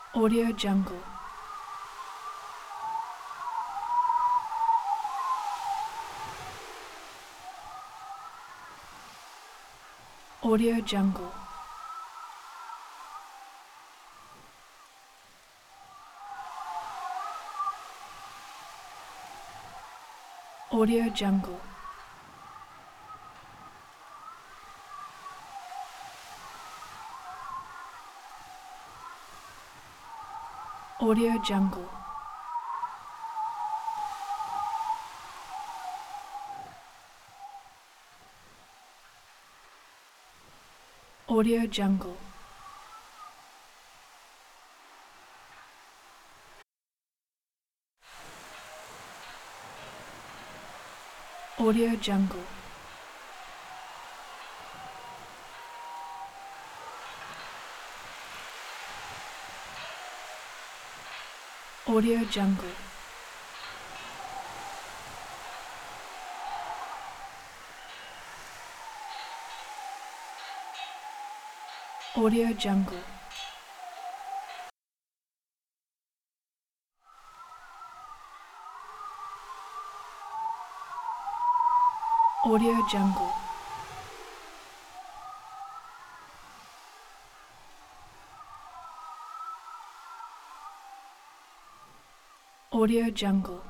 Audio Jungle. Audio Jungle. Audio Jungle. Audio Jungle. Audio Jungle. Audio Jungle. Audio Jungle. Audio Jungle. Audio Jungle. Audio Jungle.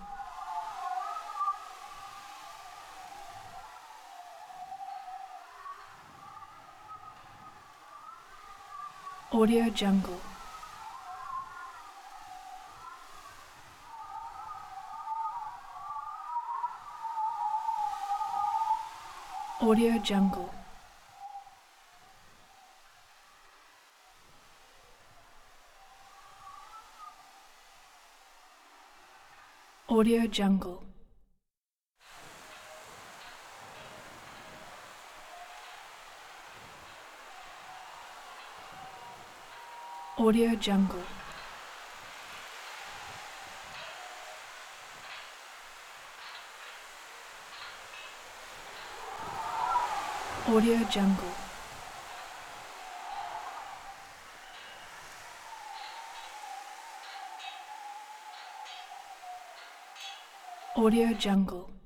Audio Jungle. Audio Jungle. Audio Jungle. Audio Jungle. Audio Jungle. Audio Jungle.